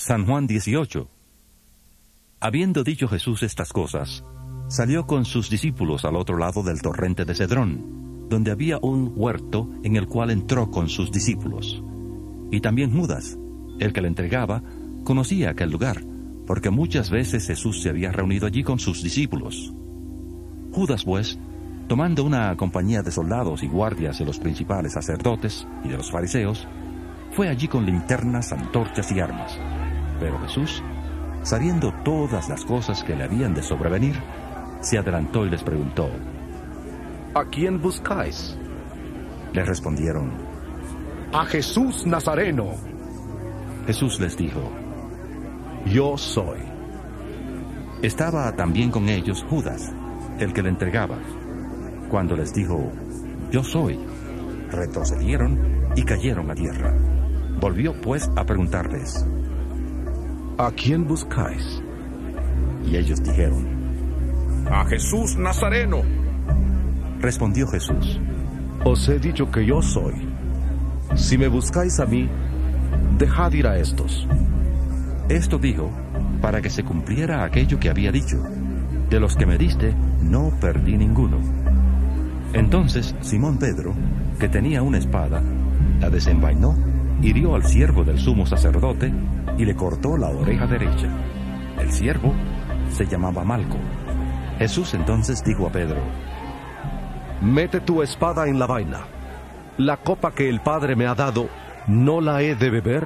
San Juan 18. Habiendo dicho Jesús estas cosas, salió con sus discípulos al otro lado del torrente de Cedrón, donde había un huerto en el cual entró con sus discípulos. Y también Judas, el que le entregaba, conocía aquel lugar, porque muchas veces Jesús se había reunido allí con sus discípulos. Judas, pues, tomando una compañía de soldados y guardias de los principales sacerdotes y de los fariseos, fue allí con linternas, antorchas y armas. Pero Jesús, sabiendo todas las cosas que le habían de sobrevenir, se adelantó y les preguntó: ¿A quién buscáis? Le respondieron: A Jesús Nazareno. Jesús les dijo: Yo soy. Estaba también con ellos Judas, el que le entregaba. Cuando les dijo: Yo soy, retrocedieron y cayeron a tierra. Volvió pues a preguntarles: ¿A quién buscáis? Y ellos dijeron: A Jesús Nazareno. Respondió Jesús: Os he dicho que yo soy. Si me buscáis a mí, dejad ir a estos. Esto dijo para que se cumpliera aquello que había dicho: de los que me diste, no perdí ninguno. Entonces Simón Pedro, que tenía una espada, la desenvainó, hirió al siervo del sumo sacerdote y le cortó la oreja derecha. El siervo se llamaba Malco. Jesús entonces dijo a Pedro: Mete tu espada en la vaina. La copa que el Padre me ha dado, ¿no la he de beber?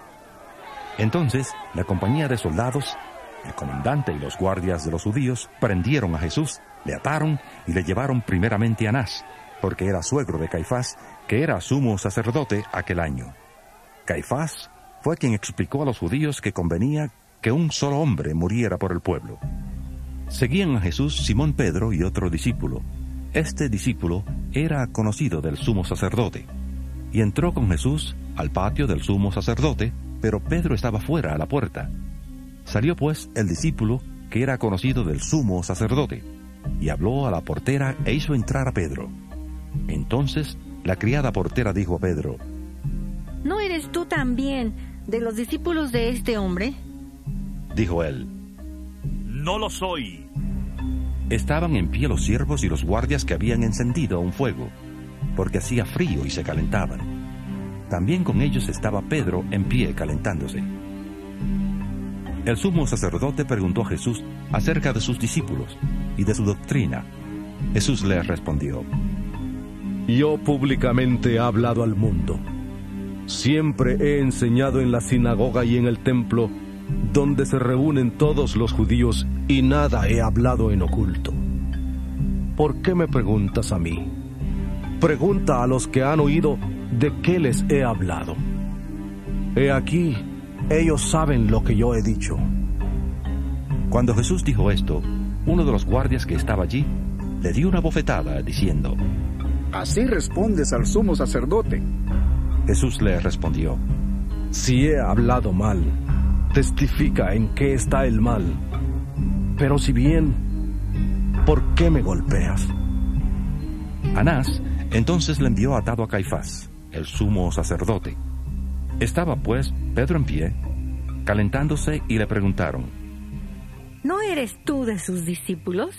Entonces la compañía de soldados, el comandante y los guardias de los judíos prendieron a Jesús, le ataron y le llevaron primeramente a Anás, porque era suegro de Caifás, que era sumo sacerdote aquel año. Caifás fue quien explicó a los judíos que convenía que un solo hombre muriera por el pueblo. Seguían a Jesús Simón Pedro y otro discípulo. Este discípulo era conocido del sumo sacerdote, y entró con Jesús al patio del sumo sacerdote, pero Pedro estaba fuera a la puerta. Salió pues el discípulo, que era conocido del sumo sacerdote, y habló a la portera e hizo entrar a Pedro. Entonces la criada portera dijo a Pedro: ¿No eres tú también de los discípulos de este hombre? Dijo él: No lo soy. Estaban en pie los siervos y los guardias que habían encendido un fuego, porque hacía frío y se calentaban. También con ellos estaba Pedro en pie calentándose. El sumo sacerdote preguntó a Jesús acerca de sus discípulos y de su doctrina. Jesús le respondió: Yo públicamente he hablado al mundo. Siempre he enseñado en la sinagoga y en el templo, donde se reúnen todos los judíos, y nada he hablado en oculto. ¿Por qué me preguntas a mí? Pregunta a los que han oído de qué les he hablado. He aquí, ellos saben lo que yo he dicho. Cuando Jesús dijo esto, uno de los guardias que estaba allí le dio una bofetada, diciendo: Así respondes al sumo sacerdote. Jesús le respondió: Si he hablado mal, testifica en qué está el mal. Pero si bien, ¿por qué me golpeas? Anás entonces le envió atado a Caifás, el sumo sacerdote. Estaba pues Pedro en pie, calentándose, y le preguntaron: ¿No eres tú de sus discípulos?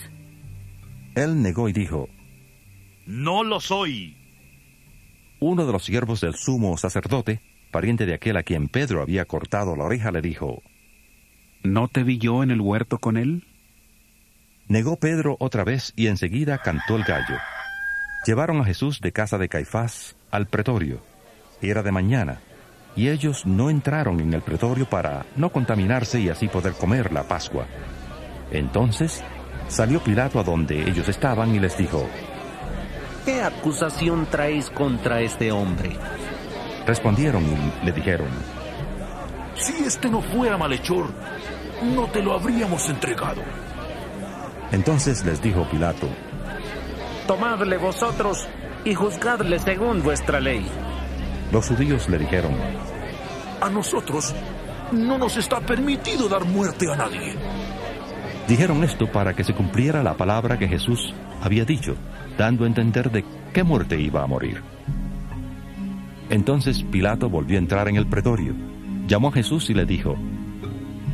Él negó y dijo: No lo soy. Uno de los siervos del sumo sacerdote, pariente de aquel a quien Pedro había cortado la oreja, le dijo: ¿No te vi yo en el huerto con él? Negó Pedro otra vez y enseguida cantó el gallo. Llevaron a Jesús de casa de Caifás al pretorio. Era de mañana, y ellos no entraron en el pretorio para no contaminarse y así poder comer la Pascua. Entonces salió Pilato a donde ellos estaban y les dijo: ¿Qué acusación traéis contra este hombre? Respondieron y le dijeron: Si este no fuera malhechor, no te lo habríamos entregado. Entonces les dijo Pilato: Tomadle vosotros y juzgadle según vuestra ley. Los judíos le dijeron: A nosotros no nos está permitido dar muerte a nadie. Dijeron esto para que se cumpliera la palabra que Jesús había dicho, dando a entender de qué muerte iba a morir. Entonces Pilato volvió a entrar en el pretorio, llamó a Jesús y le dijo: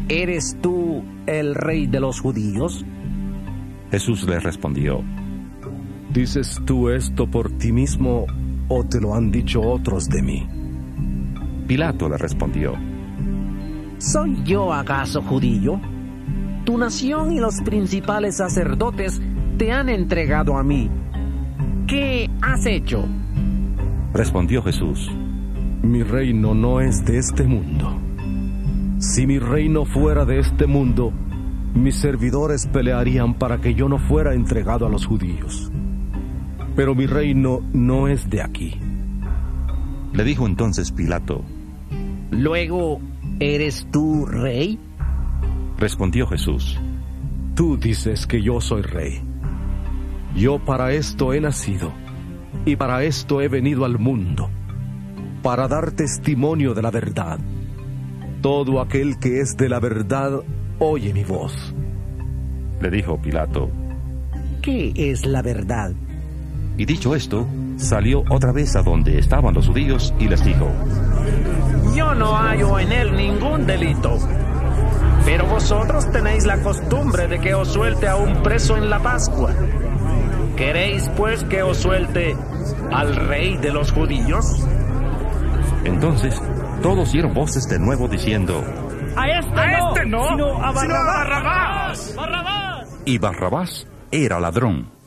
¿eres tú el rey de los judíos? Jesús le respondió: ¿Dices tú esto por ti mismo o te lo han dicho otros de mí? Pilato le respondió: ¿Soy yo acaso judío? Tu nación y los principales sacerdotes te han entregado a mí. ¿Qué has hecho? Respondió Jesús: Mi reino no es de este mundo. Si mi reino fuera de este mundo, mis servidores pelearían para que yo no fuera entregado a los judíos. Pero mi reino no es de aquí. Le dijo entonces Pilato: Luego, ¿eres tú rey? Respondió Jesús: Tú dices que yo soy rey. Yo para esto he nacido, y para esto he venido al mundo, para dar testimonio de la verdad. Todo aquel que es de la verdad oye mi voz. Le dijo Pilato: ¿Qué es la verdad? Y dicho esto, salió otra vez a donde estaban los judíos y les dijo: Yo no hallo en él ningún delito. Pero vosotros tenéis la costumbre de que os suelte a un preso en la Pascua. ¿Queréis pues que os suelte al rey de los judíos? Entonces todos dieron voces de nuevo diciendo: ¡A este no! ¡Sino a Barrabás! Y Barrabás era ladrón.